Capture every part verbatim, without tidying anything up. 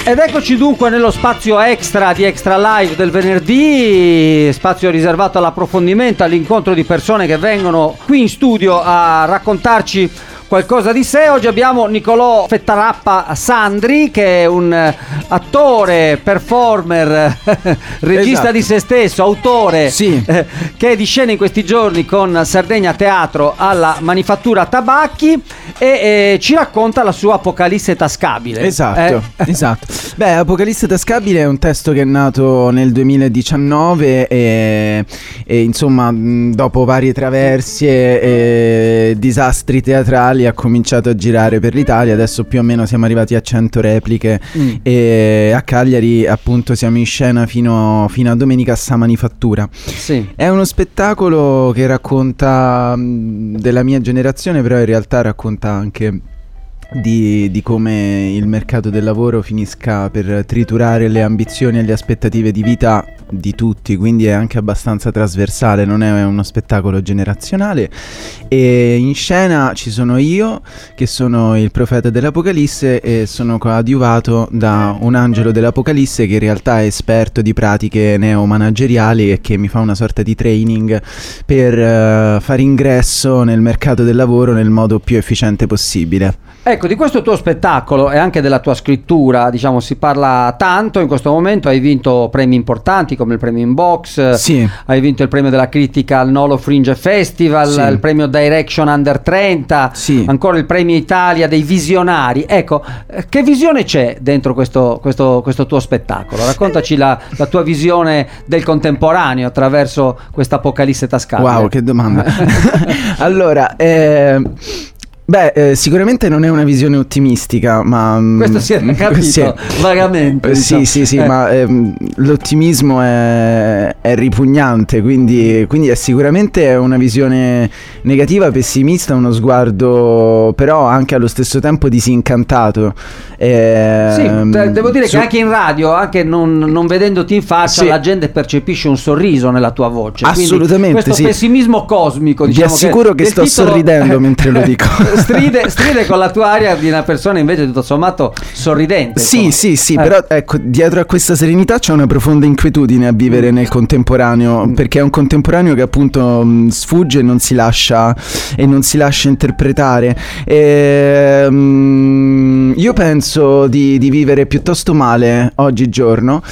Ed eccoci dunque nello spazio extra di Extra Live del venerdì, spazio riservato all'approfondimento, all'incontro di persone che vengono qui in studio a raccontarci qualcosa di sé. Oggi abbiamo Nicolò Fettarappa Sandri, che è un attore, performer, regista esatto. di se stesso, autore, sì. eh, che è di scena in questi giorni con Sardegna Teatro alla Manifattura Tabacchi e eh, ci racconta la sua Apocalisse tascabile. Esatto, eh? esatto. Beh, Apocalisse tascabile è un testo che è nato nel duemiladiciannove e, e insomma dopo varie traversie e disastri teatrali ha cominciato a girare per l'Italia. Adesso più o meno siamo arrivati a cento repliche mm. e a Cagliari appunto siamo in scena fino, fino a domenica a Sa Manifattura. Sì. È uno spettacolo che racconta mh, della mia generazione, però in realtà racconta anche Di, di come il mercato del lavoro finisca per triturare le ambizioni e le aspettative di vita di tutti, quindi è anche abbastanza trasversale, non è uno spettacolo generazionale. E in scena ci sono io, che sono il profeta dell'Apocalisse, e sono coadiuvato da un angelo dell'Apocalisse che in realtà è esperto di pratiche neomanageriali e che mi fa una sorta di training per uh, fare ingresso nel mercato del lavoro nel modo più efficiente possibile. Ecco, di questo tuo spettacolo e anche della tua scrittura, diciamo, si parla tanto in questo momento. Hai vinto premi importanti come il premio Inbox, sì. hai vinto il premio della critica al Nolo Fringe Festival, sì. il premio Direction Under trenta, sì. ancora il premio Italia dei visionari. Ecco, che visione c'è dentro questo, questo, questo tuo spettacolo? Raccontaci la, la tua visione del contemporaneo attraverso questa Apocalisse tascabile. Wow, che domanda. Allora, eh... Beh, eh, sicuramente non è una visione ottimistica, ma questo si è capito sì. vagamente. Eh, diciamo. Sì, sì, sì, eh. ma ehm, l'ottimismo è, è ripugnante, quindi, quindi è sicuramente una visione negativa, pessimista, uno sguardo però anche allo stesso tempo disincantato. Eh, sì, devo dire su... che anche in radio, anche non, non vedendoti in faccia, sì. la gente percepisce un sorriso nella tua voce. Assolutamente, quindi questo sì. pessimismo cosmico, diciamo. Vi assicuro che, che sto titolo... sorridendo mentre lo dico. Stride, stride con la tua aria di una persona invece tutto sommato sorridente. Sì, insomma. sì, sì, eh. però ecco, dietro a questa serenità c'è una profonda inquietudine a vivere nel contemporaneo, mm. perché è un contemporaneo che appunto mh, sfugge e non si lascia e non si lascia interpretare. E, mh, io penso di, di vivere piuttosto male oggigiorno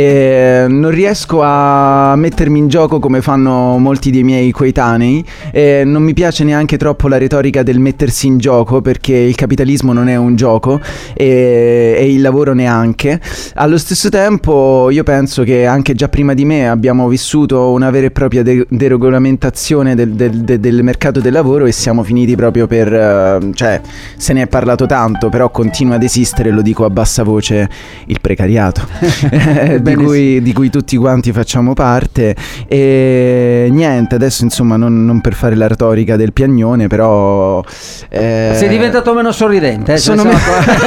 e non riesco a mettermi in gioco come fanno molti dei miei coetanei e non mi piace neanche troppo la retorica del mettersi in gioco, perché il capitalismo non è un gioco e, e il lavoro neanche. Allo stesso tempo io penso che anche già prima di me abbiamo vissuto una vera e propria de- deregolamentazione del, del, del, del mercato del lavoro e siamo finiti proprio per uh, cioè se ne è parlato tanto, però continua ad esistere, lo dico a bassa voce, il precariato di, cui, di cui tutti quanti facciamo parte. E niente, adesso insomma non, non per fare la retorica del piagnone, però Eh, sei diventato meno sorridente, eh? Sono me-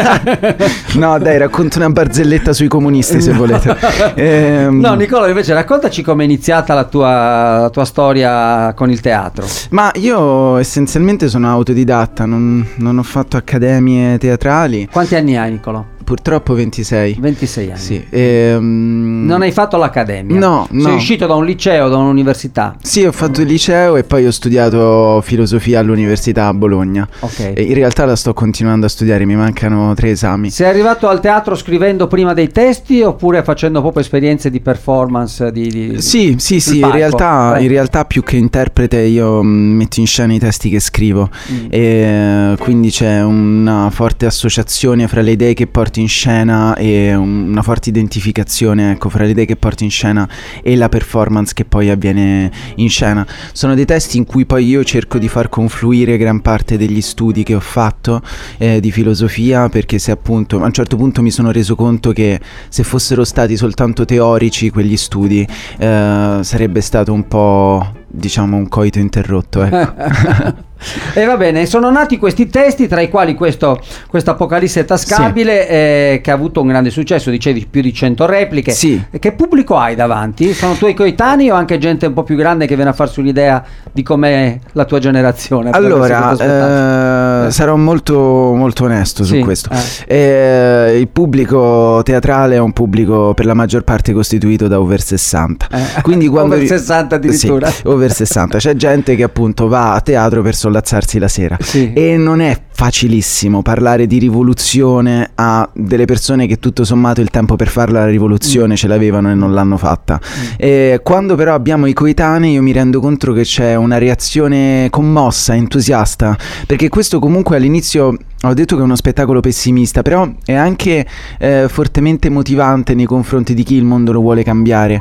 no dai, racconto una barzelletta sui comunisti se volete. eh, no Nicola, invece raccontaci come è iniziata la tua, la tua storia con il teatro. Ma io essenzialmente sono autodidatta, non, non ho fatto accademie teatrali. Quanti anni hai, Nicola? Purtroppo ventisei. ventisei anni. Sì. Ehm... Non hai fatto l'accademia? No, no. Sei uscito da un liceo, da un'università? Sì, ho fatto il liceo e poi ho studiato filosofia all'università a Bologna. Ok. E in realtà la sto continuando a studiare, mi mancano tre esami. Sei arrivato al teatro scrivendo prima dei testi oppure facendo proprio esperienze di performance? Di, di, sì, sì, sì, in realtà, in realtà più che interprete io mh, metto in scena i testi che scrivo mm. e quindi c'è una forte associazione fra le idee che porto in scena e una forte identificazione, ecco, fra le idee che porto in scena e la performance che poi avviene in scena. Sono dei testi in cui poi io cerco di far confluire gran parte degli studi che ho fatto eh, di filosofia, perché se appunto a un certo punto mi sono reso conto che se fossero stati soltanto teorici quegli studi eh, sarebbe stato un po', diciamo, un coito interrotto, ecco. E va bene, sono nati questi testi, tra i quali questo Apocalisse tascabile, sì. eh, che ha avuto un grande successo, dicevi più di cento repliche. Sì. Che pubblico hai davanti? Sono tuoi coetanei o anche gente un po' più grande che viene a farsi un'idea di com'è la tua generazione? Allora, Uh, sarò molto, molto onesto su sì, questo. Eh. Eh, il pubblico teatrale è un pubblico per la maggior parte costituito da over sessanta. Eh. Quindi quando over sessanta addirittura. Sì, over sessanta. C'è gente che appunto va a teatro per sollazzarsi la sera. Sì. E non è facilissimo parlare di rivoluzione a delle persone che tutto sommato il tempo per fare la rivoluzione mm. ce l'avevano e non l'hanno fatta. Mm. E quando però abbiamo i coetanei io mi rendo conto che c'è una reazione commossa, entusiasta, perché questo comunque all'inizio ho detto che è uno spettacolo pessimista, però è anche eh, fortemente motivante nei confronti di chi il mondo lo vuole cambiare.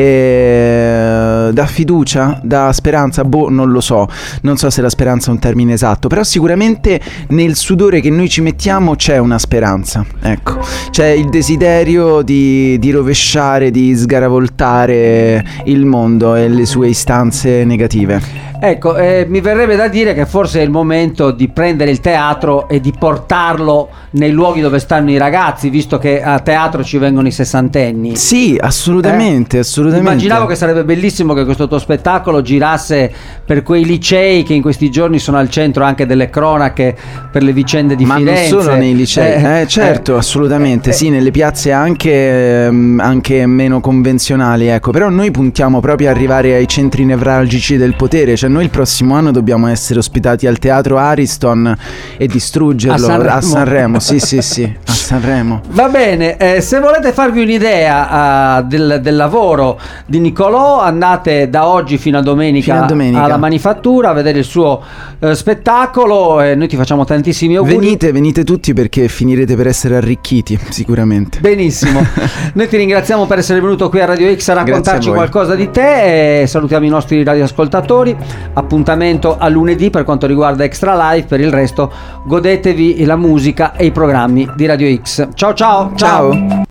E dà fiducia, dà speranza, boh, non lo so, non so se la speranza è un termine esatto, però sicuramente nel sudore che noi ci mettiamo c'è una speranza, ecco, c'è il desiderio di, di rovesciare, di sgaravoltare il mondo e le sue istanze negative. Ecco, eh, mi verrebbe da dire che forse è il momento di prendere il teatro e di portarlo nei luoghi dove stanno i ragazzi, visto che a teatro ci vengono i sessantenni. Sì, assolutamente, eh? assolutamente. Immaginavo che sarebbe bellissimo che questo tuo spettacolo girasse per quei licei che in questi giorni sono al centro anche delle cronache per le vicende di Ma Firenze. Ma non solo nei licei, eh, eh, certo, eh, assolutamente, eh, sì, nelle piazze anche, anche meno convenzionali, ecco. Però noi puntiamo proprio ad arrivare ai centri nevralgici del potere, cioè noi il prossimo anno dobbiamo essere ospitati al Teatro Ariston e distruggerlo a Sanremo, a Sanremo sì sì sì, a Sanremo. Va bene, eh, se volete farvi un'idea uh, del, del lavoro di Nicolò, andate da oggi fino a domenica, fino a domenica. alla Manifattura a vedere il suo uh, spettacolo e noi ti facciamo tantissimi auguri. Venite, venite tutti perché finirete per essere arricchiti sicuramente. Benissimo. Noi ti ringraziamo per essere venuto qui a Radio X a raccontarci a qualcosa di te e salutiamo i nostri radioascoltatori. Appuntamento a lunedì per quanto riguarda Extra Life, per il resto godetevi la musica e i programmi di Radio X. Ciao ciao. Ciao.